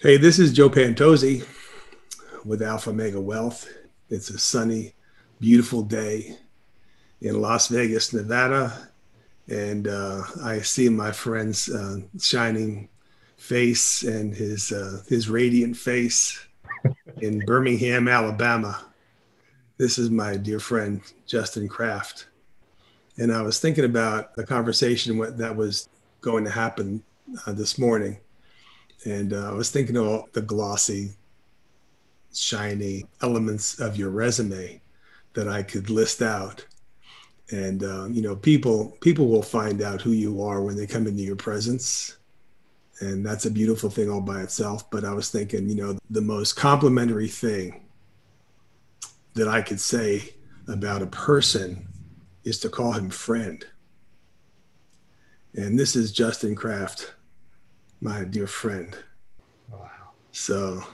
Hey, this is Joe Pantozzi with Alpha Mega Wealth. It's a sunny, beautiful day in Las Vegas, Nevada, and I see my friend's shining face and his radiant face in Birmingham, Alabama. This is my dear friend Justin Kraft, and I was thinking about the conversation that was going to happen this morning, and I was thinking of the glossy shiny elements of your resume that I could list out. And people will find out who you are when they come into your presence, and that's a beautiful thing all by itself. But I was thinking, the most complimentary thing that I could say about a person is to call him friend. And this is Justin Kraft, my dear friend. Wow. So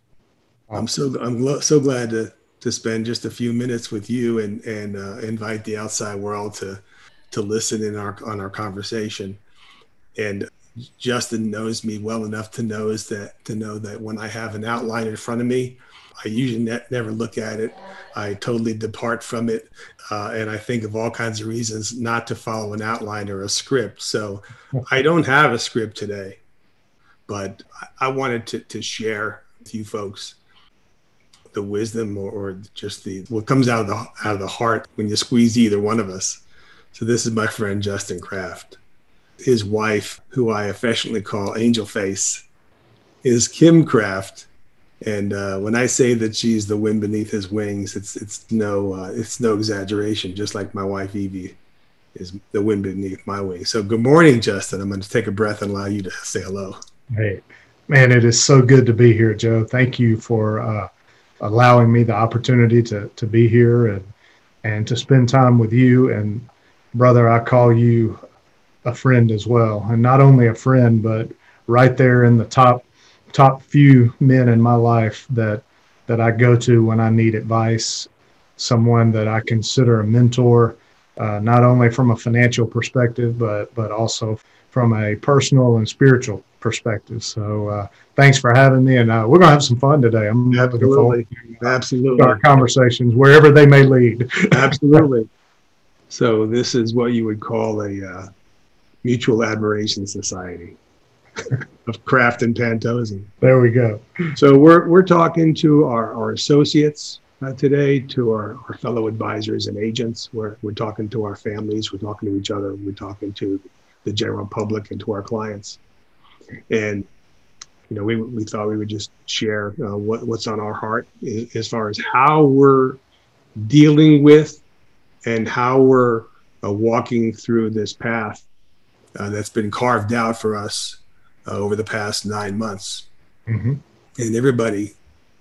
I'm so glad to spend just a few minutes with you and invite the outside world to listen on our conversation. And Justin knows me well enough to know that when I have an outline in front of me, I usually never look at it. I totally depart from it, and I think of all kinds of reasons not to follow an outline or a script. So I don't have a script today, but I wanted to share with you folks the wisdom or just what comes out of the heart when you squeeze either one of us. So this is my friend Justin Kraft. His wife, who I affectionately call Angel Face, is Kim Kraft. And when I say that she's the wind beneath his wings, it's no exaggeration. Just like my wife Evie is the wind beneath my wings. So good morning, Justin. I'm going to take a breath and allow you to say hello. Hey, man, it is so good to be here, Joe. Thank you for allowing me the opportunity to be here and to spend time with you. And brother, I call you a friend as well. And not only a friend, but right there in the top few men in my life that I go to when I need advice, someone that I consider a mentor, not only from a financial perspective, but also from a personal and spiritual perspective. So thanks for having me, and we're going to have some fun today. I'm looking forward to our conversations, wherever they may lead. Absolutely. So this is what you would call a mutual admiration society of Kraft and Pantozzi. There we go. So we're talking to our associates today, to our fellow advisors and agents. We're talking to our families. We're talking to each other. We're talking to the general public and to our clients. And we thought we would just share what's on our heart as far as how we're dealing with and how we're walking through this path that's been carved out for us over the past 9 months. Mm-hmm. And everybody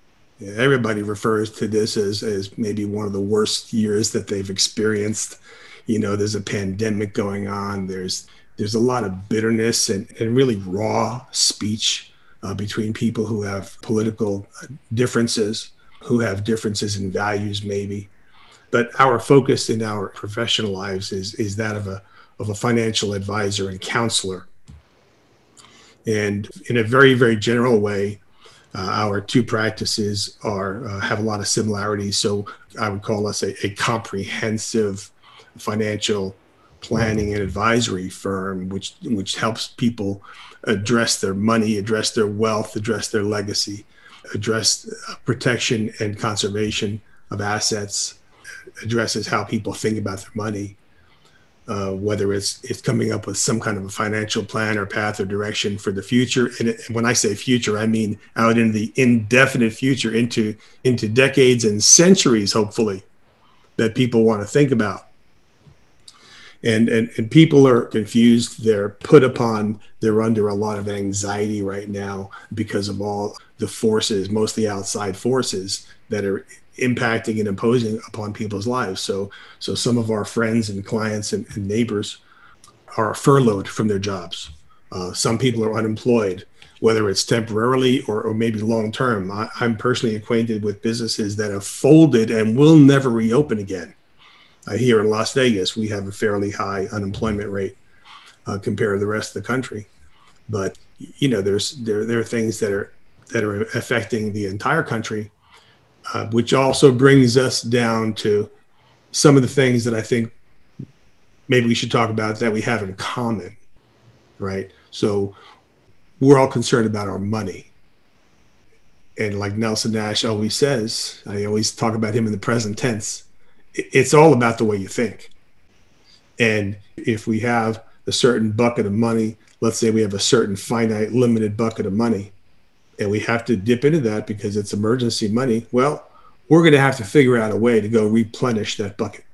refers to this as maybe one of the worst years that they've experienced. There's a pandemic going on. There's a lot of bitterness and really raw speech between people who have political differences, who have differences in values maybe. But our focus in our professional lives is that of a financial advisor and counselor. And in a very, very general way, our two practices have a lot of similarities. So I would call us a comprehensive financial planning and advisory firm, which helps people address their money, address their wealth, address their legacy, address protection and conservation of assets, addresses how people think about their money, whether it's coming up with some kind of a financial plan or path or direction for the future. And when I say future, I mean out in the indefinite future, into decades and centuries, hopefully, that people want to think about. And people are confused. They're put upon. They're under a lot of anxiety right now because of all the forces, mostly outside forces, that are impacting and imposing upon people's lives. So some of our friends and clients and neighbors are furloughed from their jobs. Some people are unemployed, whether it's temporarily or maybe long term. I'm personally acquainted with businesses that have folded and will never reopen again. Here in Las Vegas, we have a fairly high unemployment rate compared to the rest of the country. But there are things that that are affecting the entire country, which also brings us down to some of the things that I think maybe we should talk about that we have in common, right? So we're all concerned about our money. And like Nelson Nash always says, I always talk about him in the present tense, it's all about the way you think. And if we have a certain bucket of money, let's say we have a certain finite limited bucket of money, and we have to dip into that because it's emergency money, well, we're going to have to figure out a way to go replenish that bucket.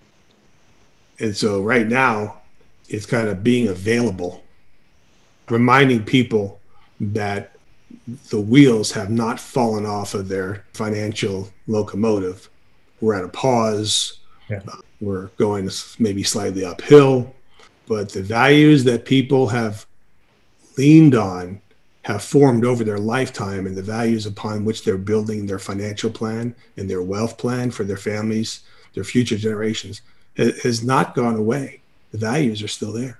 And so right now, it's kind of being available, reminding people that the wheels have not fallen off of their financial locomotive. We're at a pause. Yeah. We're going maybe slightly uphill, but the values that people have leaned on have formed over their lifetime, and the values upon which they're building their financial plan and their wealth plan for their families, their future generations, has not gone away. The values are still there.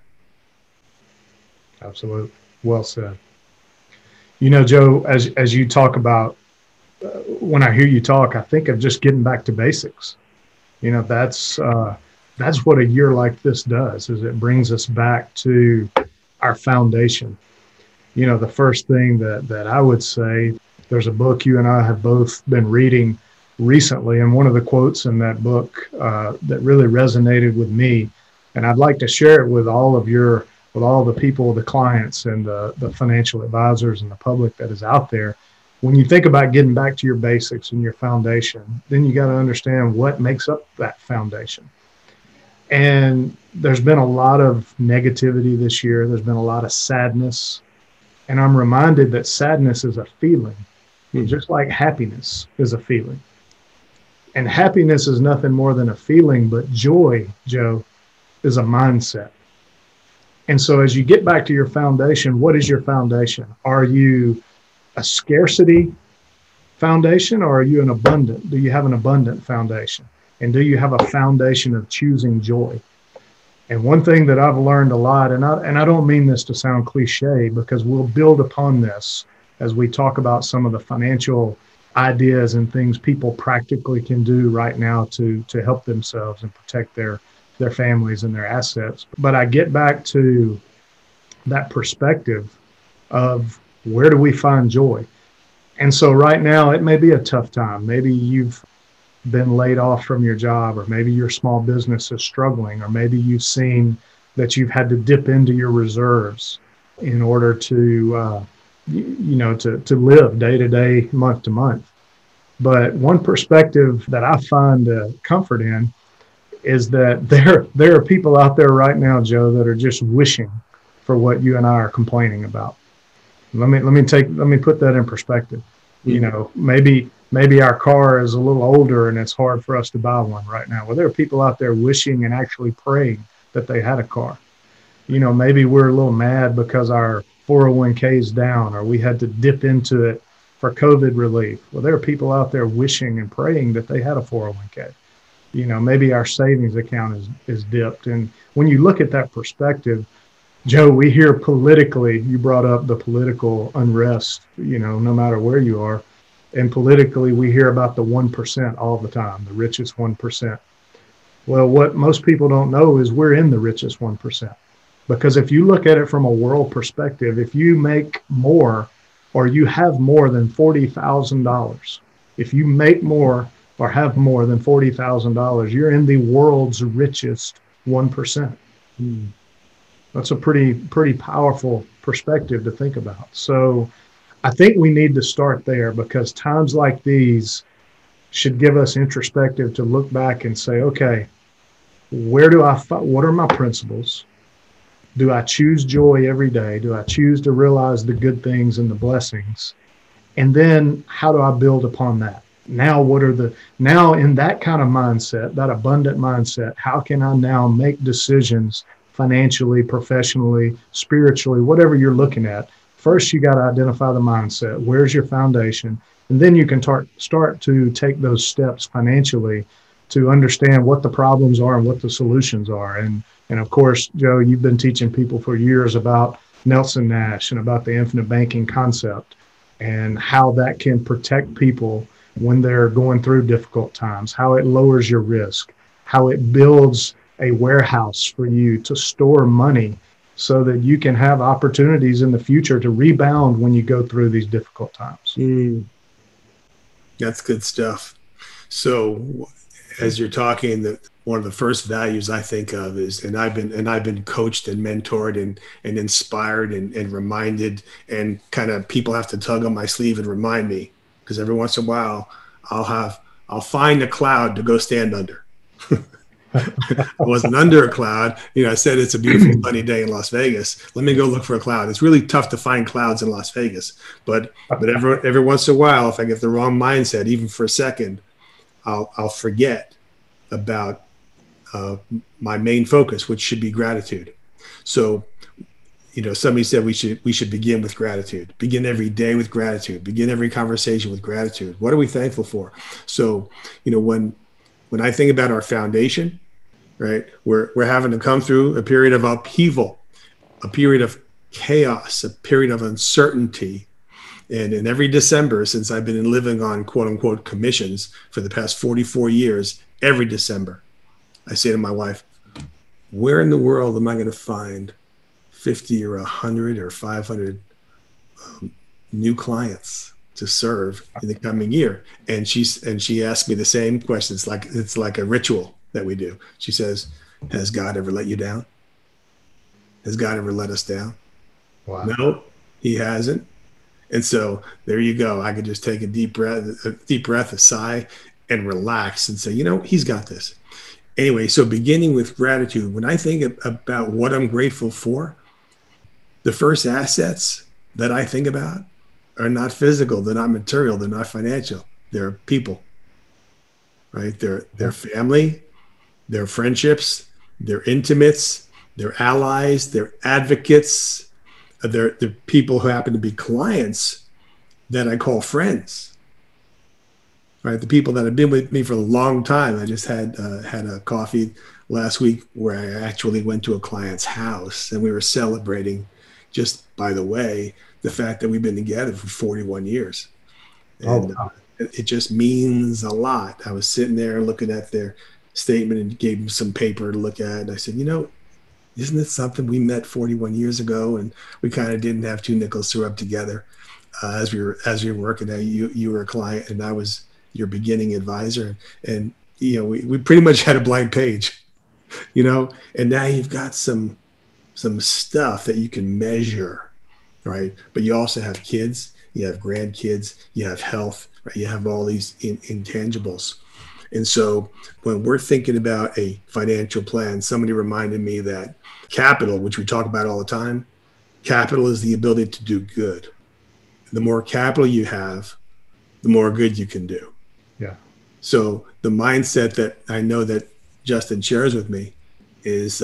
Absolutely. Well said. You know, Joe, as you talk about, when I hear you talk, I think of just getting back to basics. You know, that's what a year like this does, is it brings us back to our foundation. You know, the first thing that I would say, there's a book you and I have both been reading recently, and one of the quotes in that book that really resonated with me, and I'd like to share it with all the people, the clients and the financial advisors and the public that is out there. When you think about getting back to your basics and your foundation, then you got to understand what makes up that foundation. And there's been a lot of negativity this year. There's been a lot of sadness. And I'm reminded that sadness is a feeling, just like happiness is a feeling. And happiness is nothing more than a feeling, but joy, Joe, is a mindset. And so as you get back to your foundation, what is your foundation? Are you a scarcity foundation, or are you do you have an abundant foundation? And do you have a foundation of choosing joy? And one thing that I've learned a lot, and I don't mean this to sound cliche, because we'll build upon this as we talk about some of the financial ideas and things people practically can do right now to help themselves and protect their families and their assets. But I get back to that perspective of, where do we find joy? And so right now it may be a tough time. Maybe you've been laid off from your job, or maybe your small business is struggling, or maybe you've seen that you've had to dip into your reserves in order to live day to day, month to month. But one perspective that I find comfort in is that there are people out there right now, Joe, that are just wishing for what you and I are complaining about. Let me put that in perspective. Mm-hmm. You know, maybe our car is a little older and it's hard for us to buy one right now. Well, there are people out there wishing and actually praying that they had a car. You know, maybe we're a little mad because our 401k is down, or we had to dip into it for COVID relief. Well, there are people out there wishing and praying that they had a 401k. You know, maybe our savings account is dipped. And when you look at that perspective, Joe, we hear politically, you brought up the political unrest, you know, no matter where you are. And politically, we hear about the 1% all the time, the richest 1%. Well, what most people don't know is we're in the richest 1%. Because if you look at it from a world perspective, if you make more, or you have more than $40,000, if you make more or have more than $40,000, you're in the world's richest 1%. That's a pretty powerful perspective to think about. So I think we need to start there, because times like these should give us introspective to look back and say, okay, what are my principles? Do I choose joy every day? Do I choose to realize the good things and the blessings? And then how do I build upon that? Now in that kind of mindset, that abundant mindset, how can I now make decisions financially, professionally, spiritually, whatever you're looking at? First, you got to identify the mindset. Where's your foundation? And then you can start to take those steps financially to understand what the problems are and what the solutions are. And of course, Joe, you've been teaching people for years about Nelson Nash and about the infinite banking concept. and how that can protect people when they're going through difficult times, how it lowers your risk, how it builds a warehouse for you to store money so that you can have opportunities in the future to rebound when you go through these difficult times. That's good stuff. So as you're talking, one of the first values I think of is, and I've been coached and mentored and inspired and reminded, and kind of people have to tug on my sleeve and remind me, because every once in a while I'll find a cloud to go stand under. I wasn't under a cloud. I said it's a beautiful sunny day in Las Vegas. Let me go look for a cloud. It's really tough to find clouds in Las Vegas, but every once in a while, if I get the wrong mindset, even for a second, I'll forget about my main focus, which should be gratitude. So, somebody said we should begin with gratitude. Begin every day with gratitude. Begin every conversation with gratitude. What are we thankful for? So, when I think about our foundation, right, we're having to come through a period of upheaval, a period of chaos, a period of uncertainty. And in every December, since I've been living on quote unquote commissions for the past 44 years, every December, I say to my wife, where in the world am I going to find 50 or 100 or 500 new clients to serve in the coming year? And she asked me the same question. It's like a ritual that we do. She says, has God ever let you down? Has God ever let us down? Wow. No, he hasn't. And so there you go. I could just take a deep breath, a sigh, and relax and say, he's got this. Anyway, so beginning with gratitude, when I think about what I'm grateful for, the first assets that I think about are not physical, they're not material, they're not financial. They're people, right? They're family, they're friendships, they're intimates, they're allies, they're advocates, they're people who happen to be clients that I call friends, right? The people that have been with me for a long time. I just had a coffee last week where I actually went to a client's house and we were celebrating, just by the way, the fact that we've been together for 41 years. And it just means a lot. I was sitting there looking at their statement and gave them some paper to look at. And I said, isn't it something? We met 41 years ago and we kind of didn't have two nickels to rub together as we were working. You were a client and I was your beginning advisor. And, we pretty much had a blank page, and now you've got some stuff that you can measure, right? But you also have kids, you have grandkids, you have health, right? You have all these intangibles. And so when we're thinking about a financial plan, somebody reminded me that capital, which we talk about all the time, capital is the ability to do good. The more capital you have, the more good you can do. Yeah. So the mindset that I know that Justin shares with me is,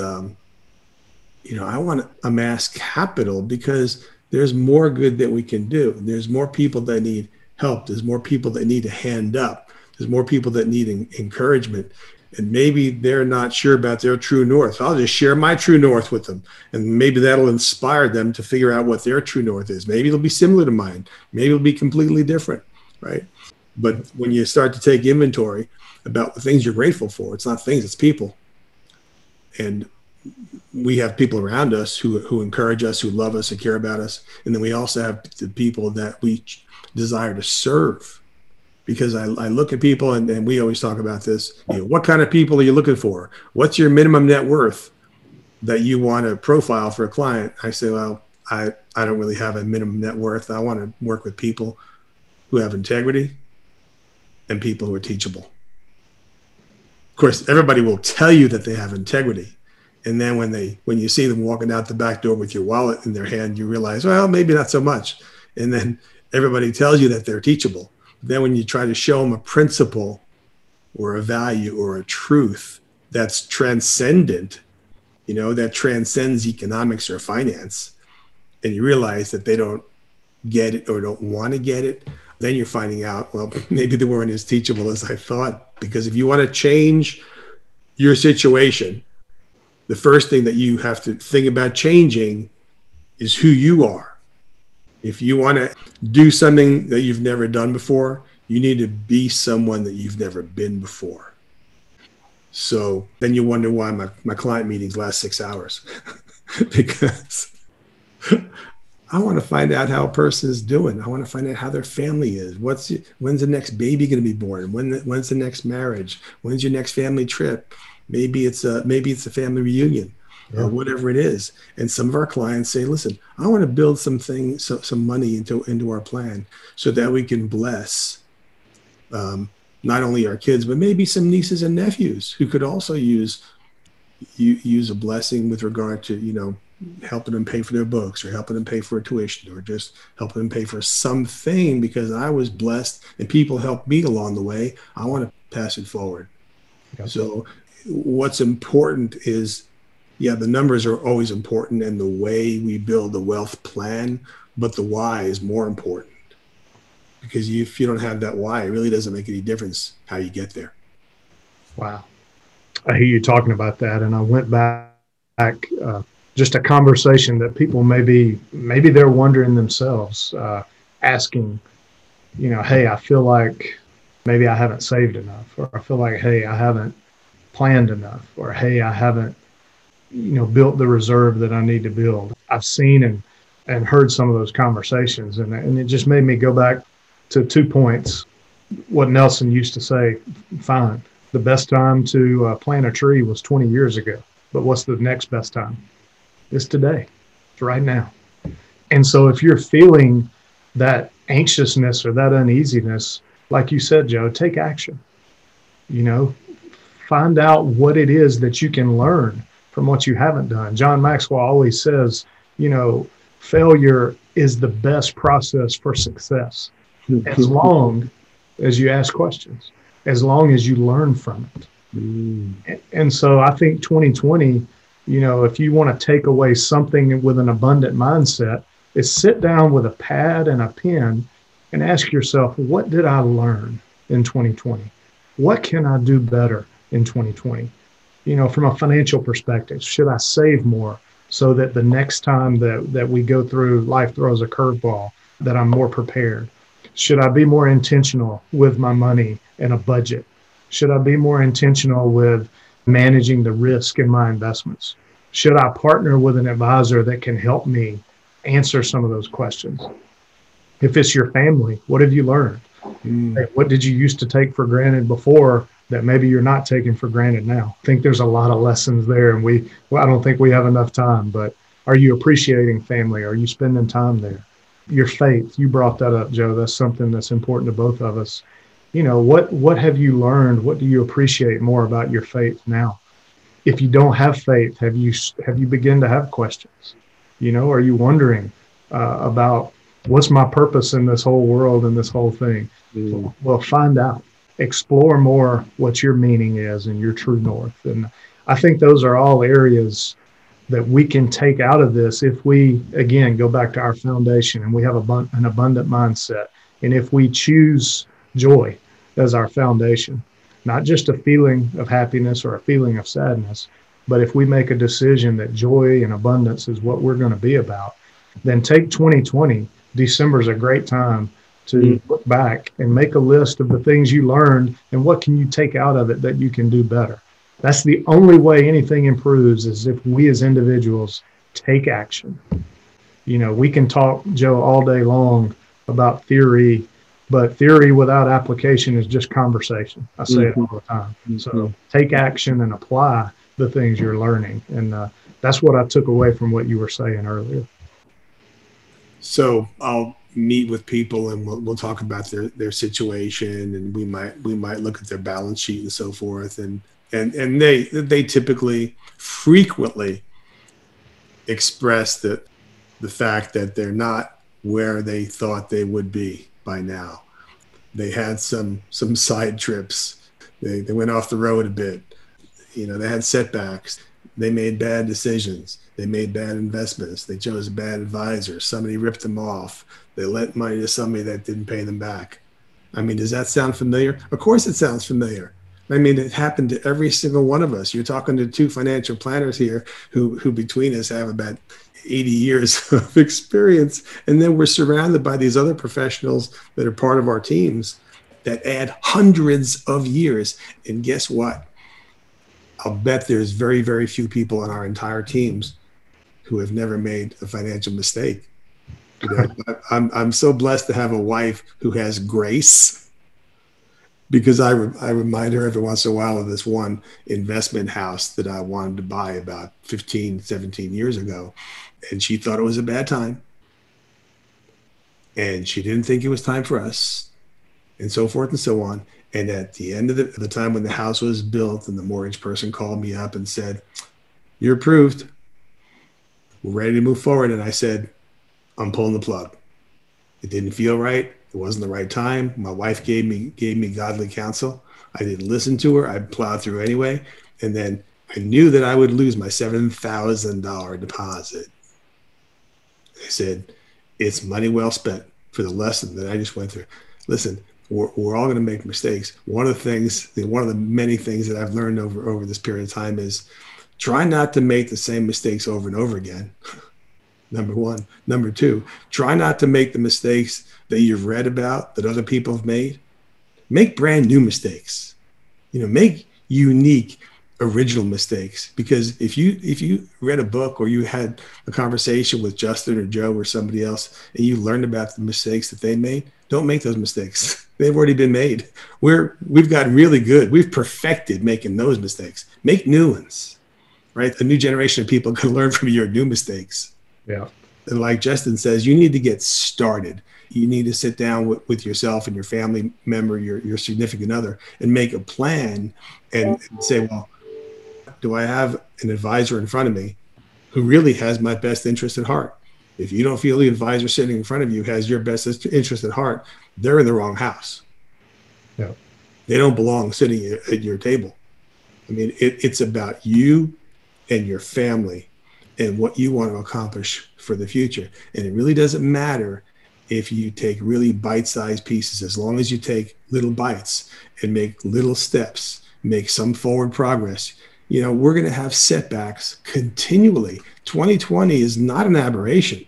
I want to amass capital because there's more good that we can do. There's more people that need help. There's more people that need a hand up. There's more people that need encouragement, and maybe they're not sure about their true north. I'll just share my true north with them, and maybe that'll inspire them to figure out what their true north is. Maybe it'll be similar to mine. Maybe it'll be completely different, right? But when you start to take inventory about the things you're grateful for, it's not things, it's people. And we have people around us who encourage us, who love us, who care about us. And then we also have the people that we desire to serve. Because I look at people and we always talk about this, what kind of people are you looking for? What's your minimum net worth that you want to profile for a client? I say, well, I don't really have a minimum net worth. I want to work with people who have integrity and people who are teachable. Of course, everybody will tell you that they have integrity. And then when you see them walking out the back door with your wallet in their hand, you realize, well, maybe not so much. And then everybody tells you that they're teachable. Then when you try to show them a principle or a value or a truth that's transcendent, that transcends economics or finance, and you realize that they don't get it or don't want to get it, then you're finding out, well, maybe they weren't as teachable as I thought. Because if you want to change your situation, the first thing that you have to think about changing is who you are. If you want to do something that you've never done before, you need to be someone that you've never been before. So then you wonder why my client meetings last 6 hours because I want to find out how a person is doing. I want to find out how their family is. When's the next baby going to be born? When's the next marriage? When's your next family trip? Maybe it's a family reunion, or whatever it is. And some of our clients say, "Listen, I want to build some money into our plan so that we can bless not only our kids, but maybe some nieces and nephews who could also use a blessing with regard to helping them pay for their books, or helping them pay for a tuition, or just helping them pay for something because I was blessed and people helped me along the way. I want to pass it forward." Okay. So what's important is, the numbers are always important and the way we build the wealth plan, but the why is more important, because if you don't have that why, it really doesn't make any difference how you get there. Wow. I hear you talking about that. And I went back, just a conversation that people maybe they're wondering themselves, asking, hey, I feel like maybe I haven't saved enough, or I feel like, hey, I haven't planned enough, or hey, I haven't, built the reserve that I need to build. I've seen and heard some of those conversations, and it just made me go back to 2 points. What Nelson used to say, fine, the best time to plant a tree was 20 years ago, but what's the next best time? It's today. It's right now. And so if you're feeling that anxiousness or that uneasiness, like you said, Joe, take action. Find out what it is that you can learn from what you haven't done. John Maxwell always says, failure is the best process for success, as long as you ask questions, as long as you learn from it. And so I think 2020, if you want to take away something with an abundant mindset, is sit down with a pad and a pen and ask yourself, what did I learn in 2020? What can I do better in 2020? From a financial perspective, should I save more so that the next time that we go through, life throws a curveball, that I'm more prepared? Should I be more intentional with my money and a budget? Should I be more intentional with managing the risk in my investments? Should I partner with an advisor that can help me answer some of those questions? If it's your family, what have you learned? Hey, what did you used to take for granted before that maybe you're not taking for granted now? I think there's a lot of lessons there, and I don't think we have enough time, but are you appreciating family? Are you spending time there? Your faith, you brought that up, Joe. That's something that's important to both of us. What have you learned? What do you appreciate more about your faith now? If you don't have faith, have you begun to have questions? Are you wondering about what's my purpose in this whole world and this whole thing? Well, find out, explore more what your meaning is and your true north. And I think those are all areas that we can take out of this if we, again, go back to our foundation and we have an abundant mindset. And if we choose joy as our foundation, not just a feeling of happiness or a feeling of sadness, but if we make a decision that joy and abundance is what we're going to be about, then take 2020. December is a great time to look back and make a list of the things you learned and what can you take out of it that you can do better. That's the only way anything improves, is if we as individuals take action. We can talk, Joe, all day long about theory, but theory without application is just conversation. I say it all the time. So take action and apply the things you're learning. And that's what I took away from what you were saying earlier. So I'll meet with people and we'll talk about their situation, and we might look at their balance sheet and so forth. And they typically frequently express the fact that they're not where they thought they would be by now. They had some side trips. They went off the road a bit. They had setbacks. They made bad decisions. They made bad investments. They chose a bad advisor. Somebody ripped them off. They lent money to somebody that didn't pay them back. I mean, does that sound familiar? Of course it sounds familiar. I mean, it happened to every single one of us. You're talking to two financial planners here who between us have about 80 years of experience. And then we're surrounded by these other professionals that are part of our teams that add hundreds of years. And guess what? I'll bet there's very, very few people on our entire teams who have never made a financial mistake. You know, I'm so blessed to have a wife who has grace, because I remind her every once in a while of this one investment house that I wanted to buy about 15, 17 years ago. And she thought it was a bad time. And she didn't think it was time for us, and so forth and so on. And at the end of the time when the house was built, and the mortgage person called me up and said, "You're approved. We're ready to move forward." And I said, "I'm pulling the plug. It didn't feel right. It wasn't the right time." My wife gave me godly counsel. I didn't listen to her. I plowed through anyway. And then I knew that I would lose my $7,000 deposit. I said, it's money well spent for the lesson that I just went through. Listen, we're all going to make mistakes. One of the many things that I've learned over this period of time is try not to make the same mistakes over and over again. Number one. Number two, try not to make the mistakes that you've read about that other people have made. Make brand new mistakes. Make unique, original mistakes. Because if you read a book, or you had a conversation with Justin or Joe or somebody else, and you learned about the mistakes that they made, don't make those mistakes. They've already been made. We've gotten really good. We've perfected making those mistakes. Make new ones, right? A new generation of people can learn from your new mistakes. Yeah. And like Justin says, you need to get started. You need to sit down with yourself and your family member, your significant other, and make a plan and say, well, do I have an advisor in front of me who really has my best interest at heart? If you don't feel the advisor sitting in front of you has your best interest at heart, they're in the wrong house. Yeah. They don't belong sitting at your table. I mean, it's about you and your family and what you want to accomplish for the future. And it really doesn't matter if you take really bite-sized pieces, as long as you take little bites and make little steps, make some forward progress. We're going to have setbacks continually. 2020 is not an aberration.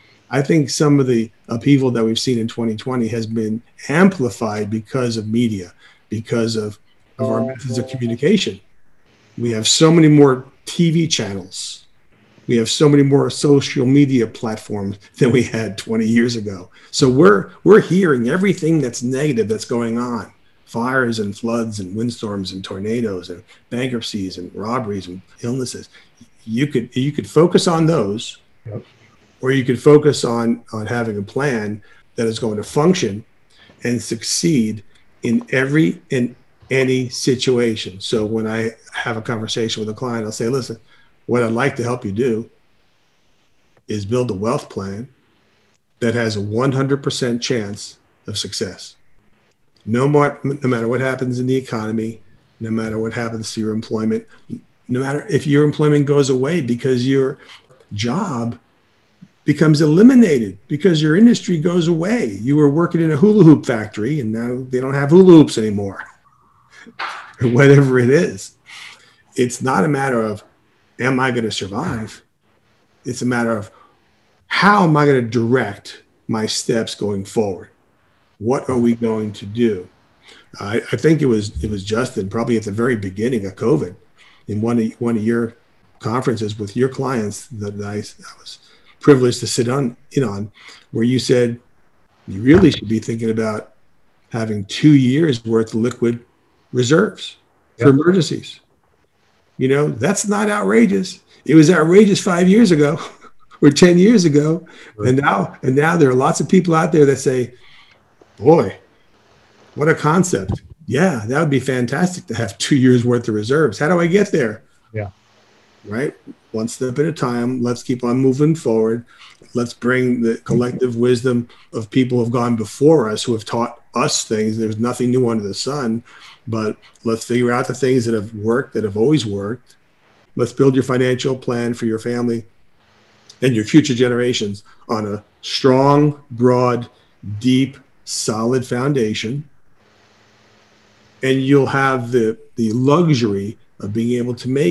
I think some of the upheaval that we've seen in 2020 has been amplified because of media, because of our methods of communication. We have so many more TV channels. We have so many more social media platforms than we had 20 years ago. So we're hearing everything that's negative that's going on. Fires and floods and windstorms and tornadoes and bankruptcies and robberies and illnesses. You could focus on those. Yep. Or you could focus on having a plan that is going to function and succeed in any situation. So when I have a conversation with a client, I'll say, listen, what I'd like to help you do is build a wealth plan that has a 100% chance of success. No matter what happens in the economy, no matter what happens to your employment, no matter if your employment goes away because your job becomes eliminated, because your industry goes away. You were working in a hula hoop factory and now they don't have hula hoops anymore, or whatever it is. It's not a matter of, am I going to survive? It's a matter of, how am I going to direct my steps going forward? What are we going to do? I think it was Justin, probably at the very beginning of COVID, in one of your conferences with your clients that I was privileged to sit in on, where you said you really should be thinking about having 2 years worth of liquid reserves for emergencies. That's not outrageous. It was outrageous 5 years ago or 10 years ago. Right. And now there are lots of people out there that say, boy, what a concept. Yeah, that would be fantastic to have 2 years worth of reserves. How do I get there? Yeah. Right? One step at a time. Let's keep on moving forward. Let's bring the collective wisdom of people who have gone before us, who have taught us things. There's nothing new under the sun, but let's figure out the things that have worked, that have always worked. Let's build your financial plan for your family and your future generations on a strong, broad, deep, solid foundation. And you'll have the luxury of being able to make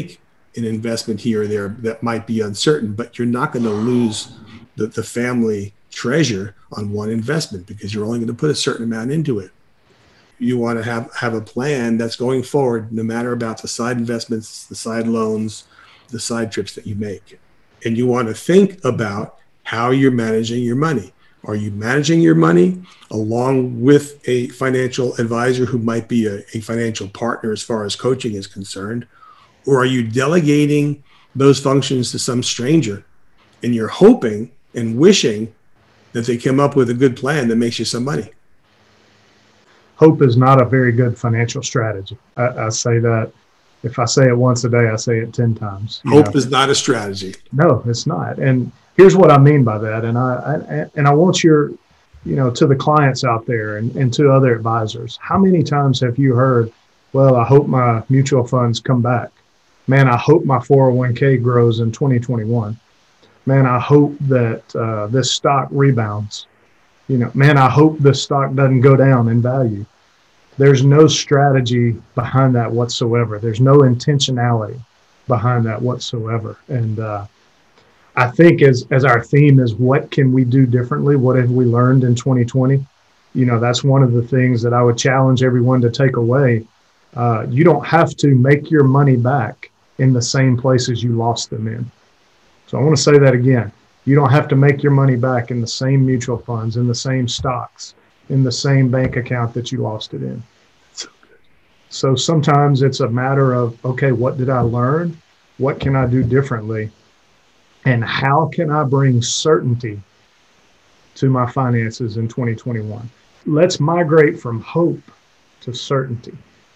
an investment here or there that might be uncertain, but you're not going to lose the family treasure on one investment because you're only going to put a certain amount into it. You want to have a plan that's going forward, no matter about the side investments, the side loans, the side trips that you make. And you want to think about how you're managing your money. Are you managing your money along with a financial advisor who might be a financial partner as far as coaching is concerned? Or are you delegating those functions to some stranger and you're hoping and wishing that they come up with a good plan that makes you some money? Hope is not a very good financial strategy. I say that. If I say it once a day, I say it 10 times. Hope is not a strategy. No, it's not. And here's what I mean by that. And I want your, to the clients out there and to other advisors, how many times have you heard, well, I hope my mutual funds come back. Man, I hope my 401k grows in 2021. Man, I hope that this stock rebounds. Man, I hope this stock doesn't go down in value. There's no strategy behind that whatsoever. There's no intentionality behind that whatsoever. And I think as our theme is, what can we do differently? What have we learned in 2020? That's one of the things that I would challenge everyone to take away. You don't have to make your money back in the same places you lost them in. So I want to say that again. You don't have to make your money back in the same mutual funds, in the same stocks, in the same bank account that you lost it in. So sometimes it's a matter of, okay, what did I learn? What can I do differently? And how can I bring certainty to my finances in 2021? Let's migrate from hope to certainty.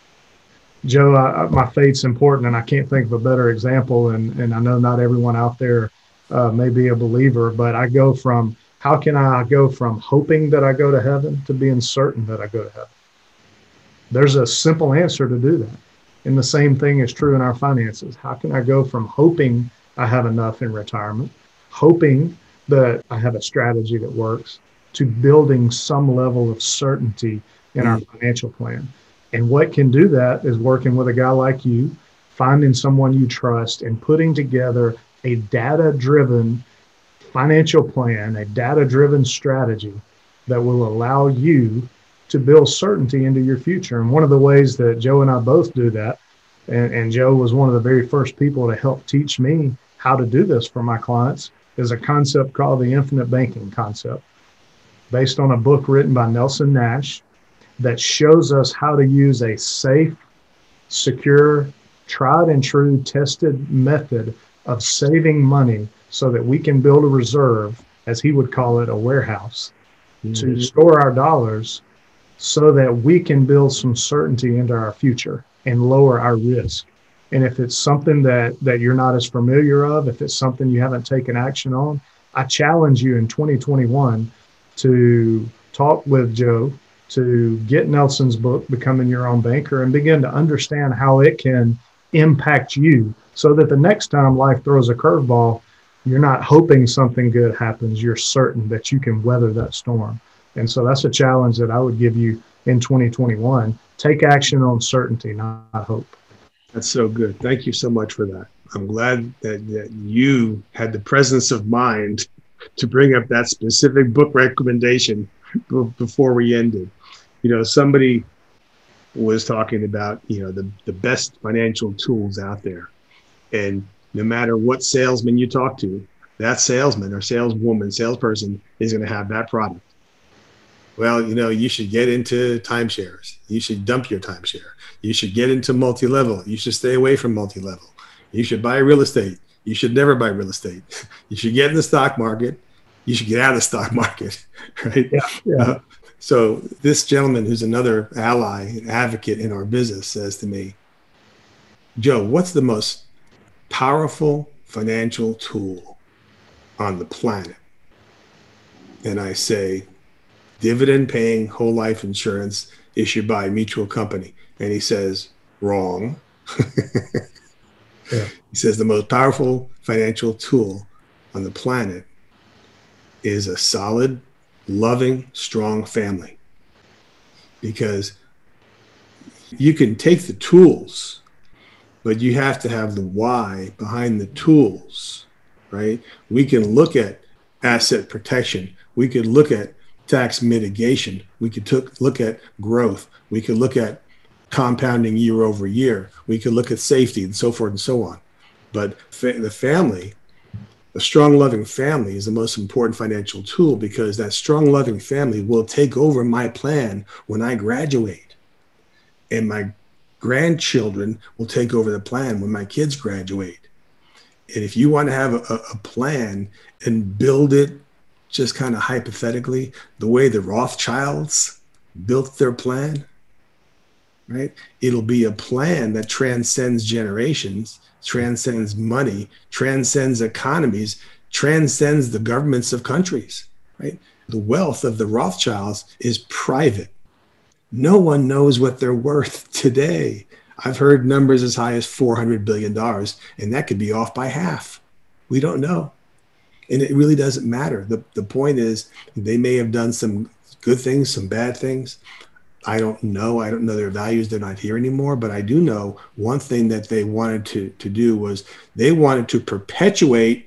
Joe, my faith's important, and I can't think of a better example. And I know not everyone out there may be a believer, but how can I go from hoping that I go to heaven to being certain that I go to heaven? There's a simple answer to do that. And the same thing is true in our finances. How can I go from hoping I have enough in retirement, hoping that I have a strategy that works, to building some level of certainty in our financial plan? And what can do that is working with a guy like you, finding someone you trust, and putting together a data-driven financial plan, a data-driven strategy that will allow you to build certainty into your future. And one of the ways that Joe and I both do that, and Joe was one of the very first people to help teach me how to do this for my clients, is a concept called the infinite banking concept, based on a book written by Nelson Nash that shows us how to use a safe, secure, tried and true, tested method of saving money so that we can build a reserve, as he would call it, a warehouse, to store our dollars so that we can build some certainty into our future and lower our risk. And if it's something that you're not as familiar of, if it's something you haven't taken action on, I challenge you in 2021 to talk with Joe, to get Nelson's book, Becoming Your Own Banker, and begin to understand how it can impact you so that the next time life throws a curveball, you're not hoping something good happens. You're certain that you can weather that storm. And so that's a challenge that I would give you in 2021. Take action on certainty, not hope. That's so good. Thank you so much for that. I'm glad that you had the presence of mind to bring up that specific book recommendation before we ended. Somebody was talking about, the best financial tools out there. And no matter what salesman you talk to, that salesman or saleswoman, salesperson is going to have that product. Well, you should get into timeshares. You should dump your timeshare. You should get into multi-level. You should stay away from multi-level. You should buy real estate. You should never buy real estate. You should get in the stock market. You should get out of the stock market, right? Yeah. So this gentleman, who's another ally and advocate in our business, says to me, Joe, what's the most powerful financial tool on the planet? And I say, dividend paying whole life insurance issued by a mutual company. And he says, wrong. Yeah. He says the most powerful financial tool on the planet is a solid, loving, strong family. Because you can take the tools but you have to have the why behind the tools, right? We can look at asset protection. We could look at tax mitigation. We could look at growth. We could look at compounding year over year. We could look at safety and so forth and so on. But the family, a strong, loving family is the most important financial tool, because that strong, loving family will take over my plan when I graduate. And my grandchildren will take over the plan when my kids graduate. And if you want to have a plan and build it just kind of hypothetically, the way the Rothschilds built their plan, right? It'll be a plan that transcends generations, transcends money, transcends economies, transcends the governments of countries, right? The wealth of the Rothschilds is private. No one knows what they're worth today. I've heard numbers as high as $400 billion, and that could be off by half. We don't know. And it really doesn't matter. The point is, they may have done some good things, some bad things. I don't know. I don't know their values. They're not here anymore. But I do know one thing that they wanted to do was they wanted to perpetuate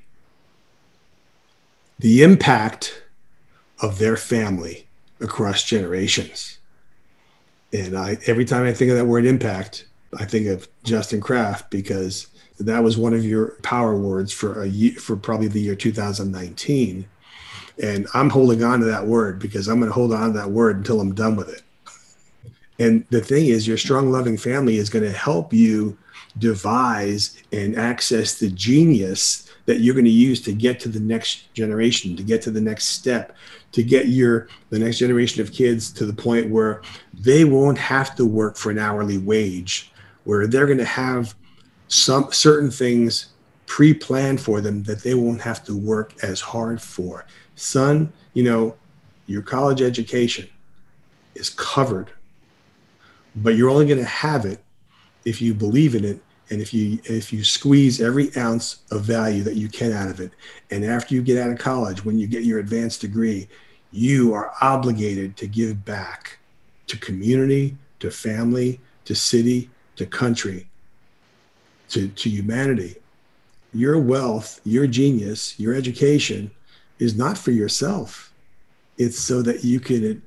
the impact of their family across generations. And every time I think of that word impact, I think of Justin Kraft, because that was one of your power words for probably the year 2019. And I'm holding on to that word, because I'm going to hold on to that word until I'm done with it. And the thing is, your strong, loving family is going to help you devise and access the genius that you're going to use to get to the next generation, to get to the next step, to get the next generation of kids to the point where they won't have to work for an hourly wage, where they're going to have some certain things pre-planned for them that they won't have to work as hard for. Son, your college education is covered, but you're only going to have it if you believe in it, and if you squeeze every ounce of value that you can out of it. And after you get out of college, when you get your advanced degree, you are obligated to give back to community, to family, to city, to country, to humanity. Your wealth, your genius, your education is not for yourself. It's so that you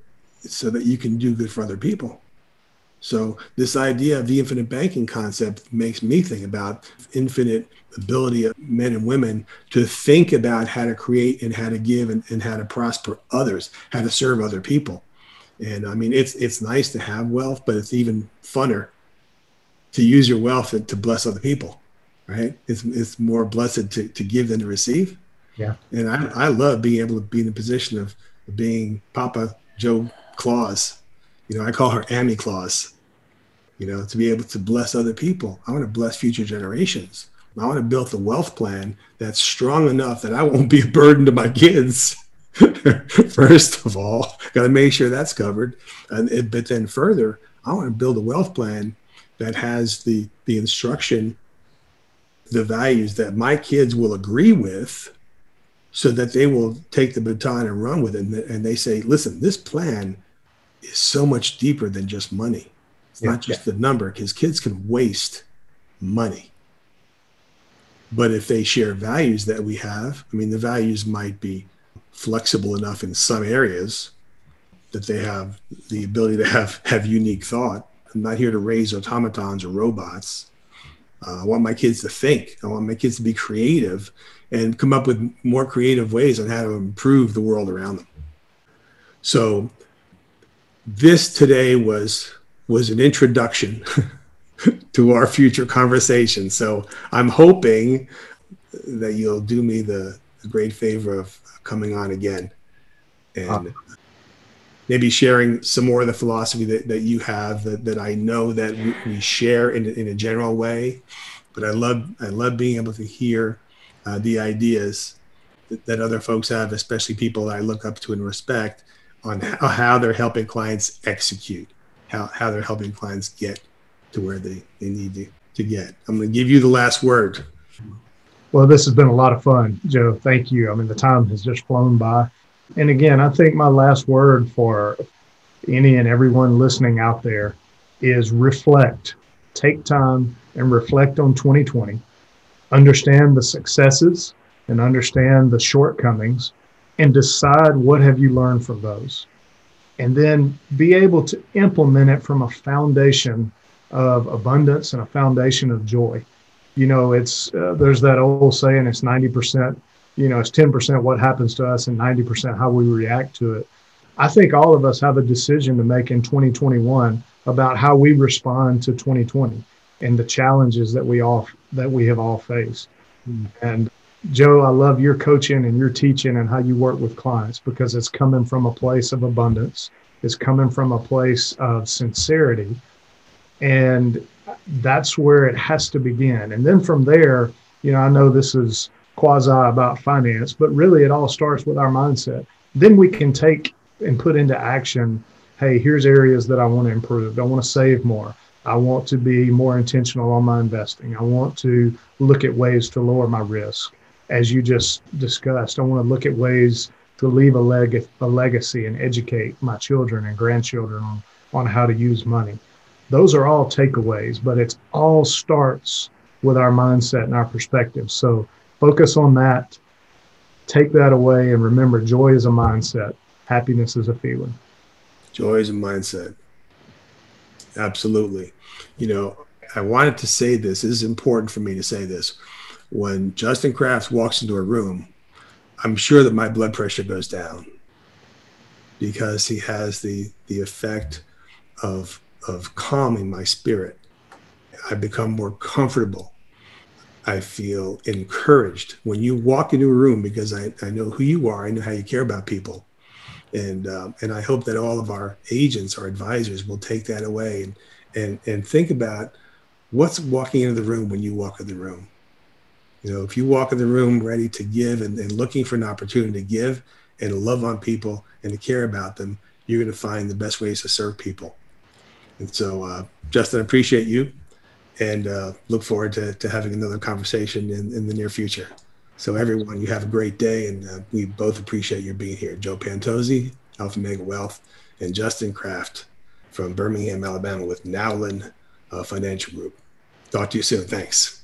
can do good for other people. So this idea of the infinite banking concept makes me think about infinite ability of men and women to think about how to create and how to give and how to prosper others, how to serve other people. And I mean, it's nice to have wealth, but it's even funner to use your wealth to bless other people, right? It's more blessed to give than to receive. Yeah. And I love being able to be in the position of being Papa Joe Claus. I call her Amy Claus, to be able to bless other people. I want to bless future generations. I want to build the wealth plan that's strong enough that I won't be a burden to my kids. First of all, got to make sure that's covered. But then further, I want to build a wealth plan that has the instruction, the values that my kids will agree with, so that they will take the baton and run with it. And they say, listen, this plan is so much deeper than just money. It's not just the number, because kids can waste money. But if they share values that we have, the values might be flexible enough in some areas that they have the ability to have unique thought. I'm not here to raise automatons or robots. I want my kids to think. I want my kids to be creative and come up with more creative ways on how to improve the world around them. So this today was an introduction to our future conversation. So I'm hoping that you'll do me the great favor of coming on again and maybe sharing some more of the philosophy that you have that I know that we share in a general way. But I love being able to hear the ideas that other folks have, especially people that I look up to and respect, on how they're helping clients execute, how they're helping clients get to where they need to get. I'm going to give you the last word. Well, this has been a lot of fun, Joe. Thank you. The time has just flown by. And again, I think my last word for any and everyone listening out there is reflect. take time and reflect on 2020, understand the successes and understand the shortcomings, and decide what have you learned from those, and then be able to implement it from a foundation of abundance and a foundation of joy. It's there's that old saying, it's 90%, it's 10% what happens to us and 90% how we react to it. I think all of us have a decision to make in 2021 about how we respond to 2020 and the challenges that we have all faced. And Joe, I love your coaching and your teaching and how you work with clients, because it's coming from a place of abundance. It's coming from a place of sincerity. And that's where it has to begin. And then from there, I know this is quasi about finance, but really it all starts with our mindset. Then we can take and put into action, hey, here's areas that I want to improve. I want to save more. I want to be more intentional on my investing. I want to look at ways to lower my risk. As you just discussed, I want to look at ways to leave a legacy and educate my children and grandchildren on how to use money. Those are all takeaways, but it all starts with our mindset and our perspective. So focus on that, take that away, and remember, joy is a mindset. Happiness is a feeling. Joy is a mindset. Absolutely. I wanted to say this. This is important for me to say this. When Justin Kraft walks into a room, I'm sure that my blood pressure goes down, because he has the effect of calming my spirit. I become more comfortable. I feel encouraged when you walk into a room, because I know who you are. I know how you care about people. And I hope that all of our agents, our advisors, will take that away and think about what's walking into the room when you walk in the room. If you walk in the room ready to give and looking for an opportunity to give and to love on people and to care about them, you're going to find the best ways to serve people. And so, Justin, I appreciate you, and look forward to having another conversation in the near future. So everyone, you have a great day, and we both appreciate your being here. Joe Pantozzi, Alpha Mega Wealth, and Justin Kraft from Birmingham, Alabama with Nowlin Financial Group. Talk to you soon. Thanks.